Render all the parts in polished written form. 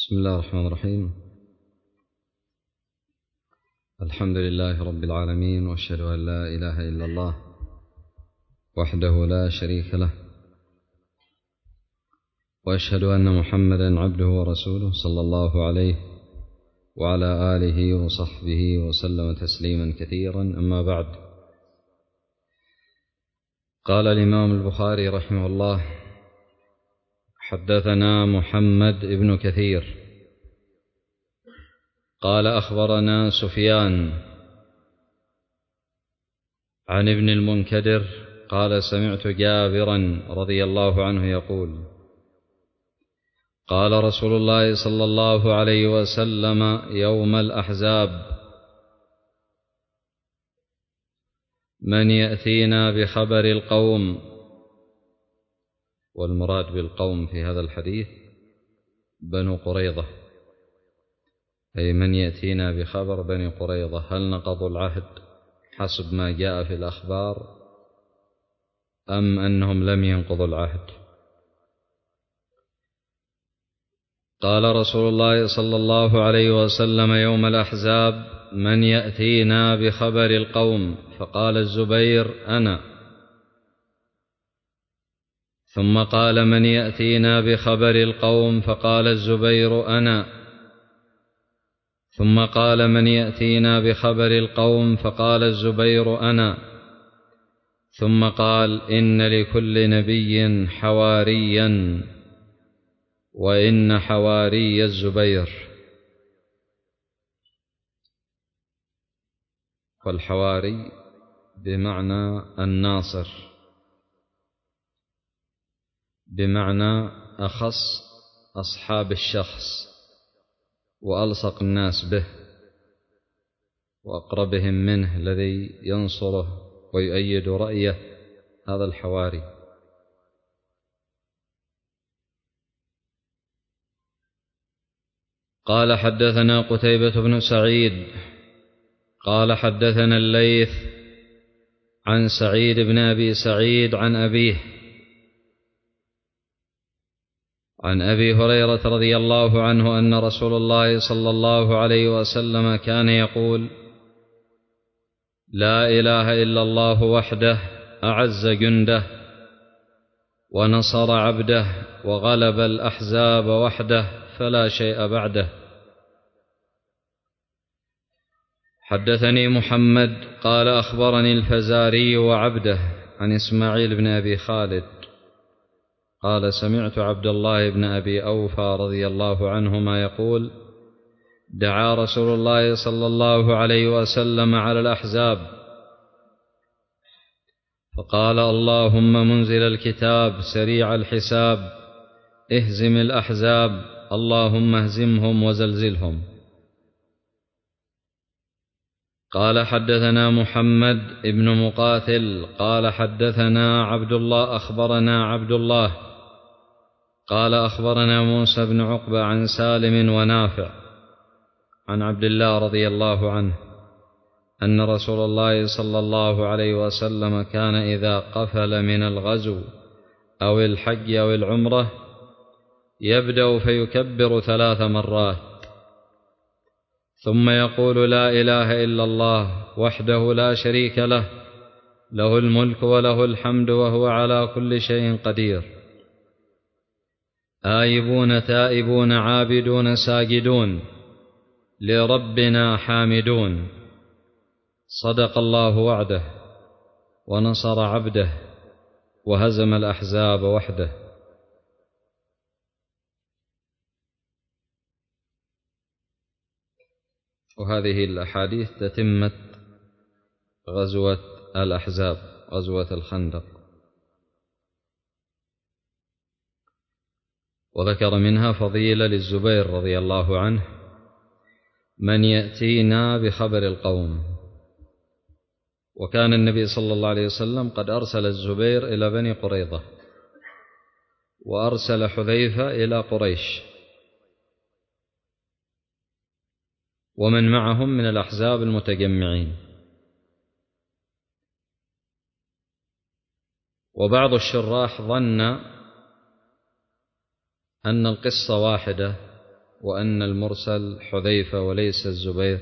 بسم الله الرحمن الرحيم. الحمد لله رب العالمين، وأشهد أن لا إله إلا الله وحده لا شريك له، وأشهد أن محمدا عبده ورسوله صلى الله عليه وعلى آله وصحبه وسلم تسليما كثيرا. أما بعد، قال الإمام البخاري رحمه الله: حدثنا محمد بن كثير قال أخبرنا سفيان عن ابن المنكدر قال سمعت جابرا رضي الله عنه يقول: قال رسول الله صلى الله عليه وسلم يوم الأحزاب: من يأتينا بخبر القوم. والمراد بالقوم في هذا الحديث بنو قريظة، أي من يأتينا بخبر بني قريظة. هل نقضوا العهد حسب ما جاء في الأخبار أم أنهم لم ينقضوا العهد؟ قال رسول الله صلى الله عليه وسلم يوم الأحزاب: من يأتينا بخبر القوم؟ فقال الزبير: أنا. ثم قال: من يأتينا بخبر القوم؟ فقال الزبير: أنا. ثم قال: من يأتينا بخبر القوم؟ فقال الزبير: أنا. ثم قال: إن لكل نبي حواريا، وإن حواري الزبير. والحواري بمعنى الناصر، بمعنى أخص أصحاب الشخص وألصق الناس به وأقربهم منه، الذي ينصره ويؤيد رأيه، هذا الحواري. قال: حدثنا قتيبة بن سعيد قال حدثنا الليث عن سعيد بن أبي سعيد عن أبيه عن أبي هريرة رضي الله عنه أن رسول الله صلى الله عليه وسلم كان يقول: لا إله إلا الله وحده أعز جنده ونصر عبده وغلب الأحزاب وحده فلا شيء بعده. حدثني محمد قال أخبرني الفزاري وعبده عن إسماعيل بن أبي خالد قال سمعت عبد الله بن أبي أوفى رضي الله عنهما يقول: دعا رسول الله صلى الله عليه وسلم على الأحزاب فقال: اللهم منزل الكتاب سريع الحساب اهزم الأحزاب، اللهم اهزمهم وزلزلهم. قال: حدثنا محمد بن مقاتل قال حدثنا عبد الله أخبرنا عبد الله قال أخبرنا موسى بن عقبة عن سالم ونافع عن عبد الله رضي الله عنه أن رسول الله صلى الله عليه وسلم كان إذا قفل من الغزو أو الحج أو العمرة يبدأ فيكبر 3 مرات، ثم يقول: لا إله إلا الله وحده لا شريك له، له الملك وله الحمد وهو على كل شيء قدير، آيبون تائبون عابدون ساجدون لربنا حامدون، صدق الله وعده ونصر عبده وهزم الأحزاب وحده. وهذه الأحاديث تتمة غزوة الأحزاب، غزوة الخندق، وذكر منها فضيلة للزبير رضي الله عنه: من يأتينا بخبر القوم. وكان النبي صلى الله عليه وسلم قد أرسل الزبير إلى بني قريظة، وأرسل حذيفة إلى قريش، ومن معهم من الأحزاب المتجمعين. وبعض الشراح ظن أن القصة واحدة وأن المرسل حذيفة وليس الزبير،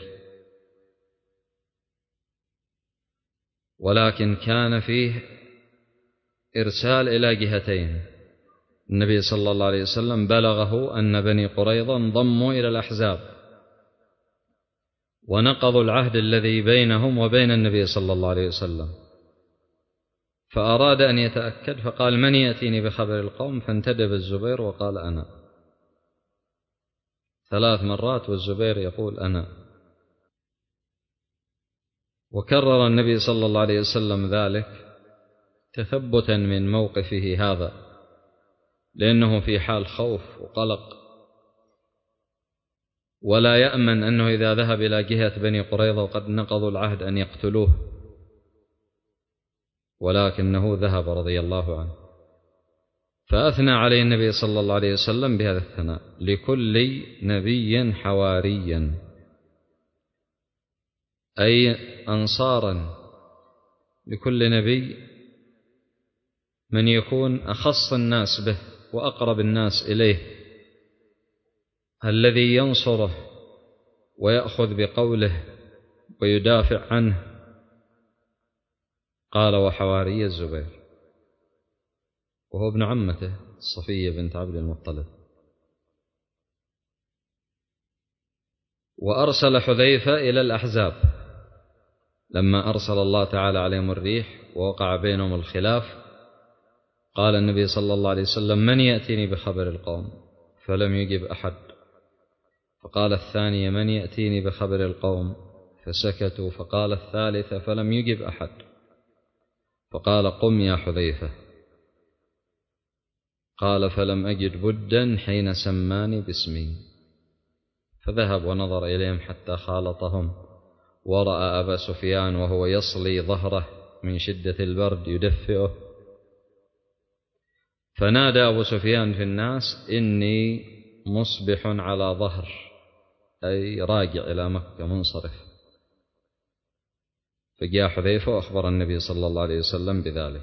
ولكن كان فيه إرسال إلى جهتين. النبي صلى الله عليه وسلم بلغه أن بني قريظة انضموا إلى الأحزاب ونقضوا العهد الذي بينهم وبين النبي صلى الله عليه وسلم، فأراد أن يتأكد فقال: من يأتيني بخبر القوم؟ فانتدب الزبير وقال: أنا، 3 مرات والزبير يقول: أنا. وكرر النبي صلى الله عليه وسلم ذلك تثبتا من موقفه هذا، لأنه في حال خوف وقلق، ولا يأمن أنه إذا ذهب إلى جهة بني قريظة وقد نقضوا العهد أن يقتلوه، ولكنه ذهب رضي الله عنه. فأثنى عليه النبي صلى الله عليه وسلم بهذا الثناء: لكل نبي حواريا، أي أنصارا لكل نبي من يكون أخص الناس به وأقرب الناس إليه، الذي ينصره ويأخذ بقوله ويدافع عنه. قال: وحواري الزبير، وهو ابن عمته صفية بنت عبد المطلب. وأرسل حذيفة إلى الأحزاب لما أرسل الله تعالى عليهم الريح ووقع بينهم الخلاف. قال النبي صلى الله عليه وسلم: من يأتيني بخبر القوم؟ فلم يجب أحد. فقال الثانية: من يأتيني بخبر القوم؟ فسكتوا. فقال الثالثة فلم يجب أحد. فقال: قم يا حذيفة. قال: فلم أجد بدا حين سماني باسمي. فذهب ونظر إليهم حتى خالطهم، ورأى أبا سفيان وهو يصلي ظهره من شدة البرد يدفئه، فنادى أبو سفيان في الناس: إني مصبح على ظهر، أي راجع إلى مكة منصرف. فجاء حذيفة وأخبر النبي صلى الله عليه وسلم بذلك.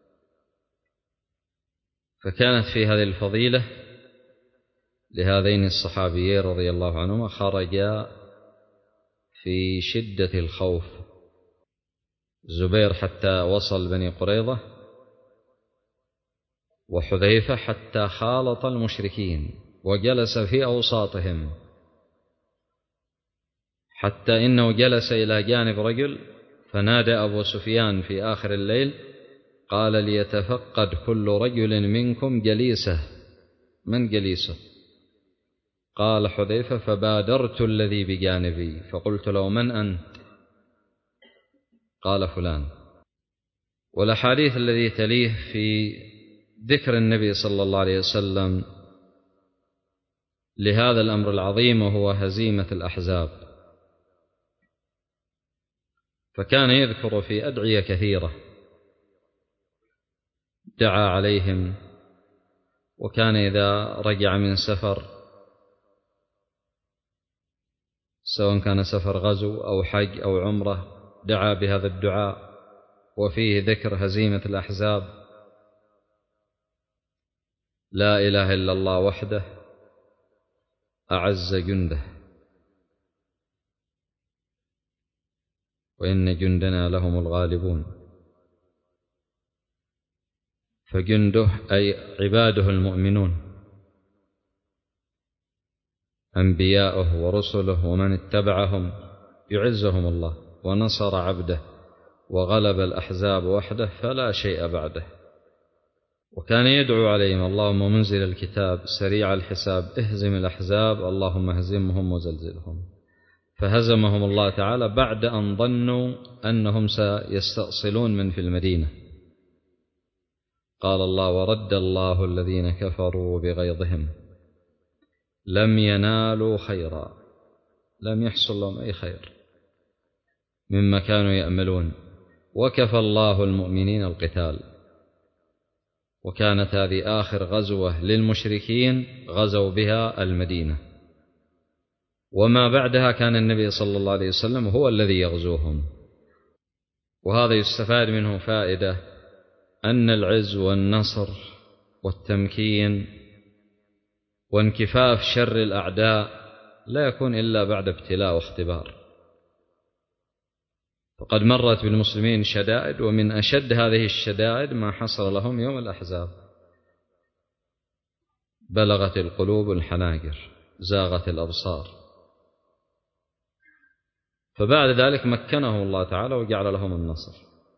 فكانت في هذه الفضيلة لهذين الصحابيين رضي الله عنهما، خرجا في شدة الخوف، الزبير حتى وصل بني قريظة، وحذيفة حتى خالط المشركين وجلس في أوساطهم، حتى إنه جلس إلى جانب رجل فنادى أبو سفيان في آخر الليل قال: ليتفقد كل رجل منكم جليسه. من جليسه؟ قال حذيفة: فبادرت الذي بجانبي فقلت له: من أنت؟ قال: فلان. والأحاديث الذي تليه في ذكر النبي صلى الله عليه وسلم لهذا الأمر العظيم وهو هزيمة الأحزاب. فكان يذكر في أدعية كثيرة دعا عليهم، وكان إذا رجع من سفر سواء كان سفر غزو أو حج أو عمرة دعا بهذا الدعاء، وفيه ذكر هزيمة الأحزاب: لا إله إلا الله وحده أعز جنده وإن جندنا لهم الغالبون. فجنده أي عباده المؤمنون، أنبياؤه ورسله ومن اتبعهم، يعزهم الله ونصر عبده وغلب الأحزاب وحده فلا شيء بعده. وكان يدعو عليهم: اللهم منزل الكتاب سريع الحساب اهزم الأحزاب اللهم اهزمهم وزلزلهم. فهزمهم الله تعالى بعد أن ظنوا أنهم سيستأصلون من في المدينة. قال الله: ورد الله الذين كفروا بغيظهم لم ينالوا خيرا، لم يحصل لهم أي خير مما كانوا يأملون، وكفى الله المؤمنين القتال. وكانت هذه آخر غزوة للمشركين غزوا بها المدينة، وما بعدها كان النبي صلى الله عليه وسلم هو الذي يغزوهم. وهذا يستفاد منه فائدة: أن العز والنصر والتمكين وانكفاف شر الأعداء لا يكون إلا بعد ابتلاء واختبار. فقد مرت بالمسلمين شدائد، ومن أشد هذه الشدائد ما حصل لهم يوم الأحزاب، بلغت القلوب الحناجر، زاغت الأبصار، فبعد ذلك مكنهم الله تعالى وجعل لهم النصر.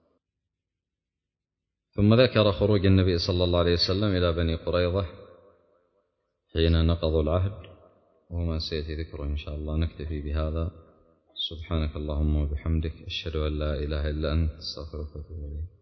ثم ذكر خروج النبي صلى الله عليه وسلم إلى بني قريظة حين نقضوا العهد، وما سيأتي ذكره إن شاء الله. نكتفي بهذا. سبحانك اللهم وبحمدك، أشهد أن لا إله إلا أنت، أستغفرك وأتوب إليك.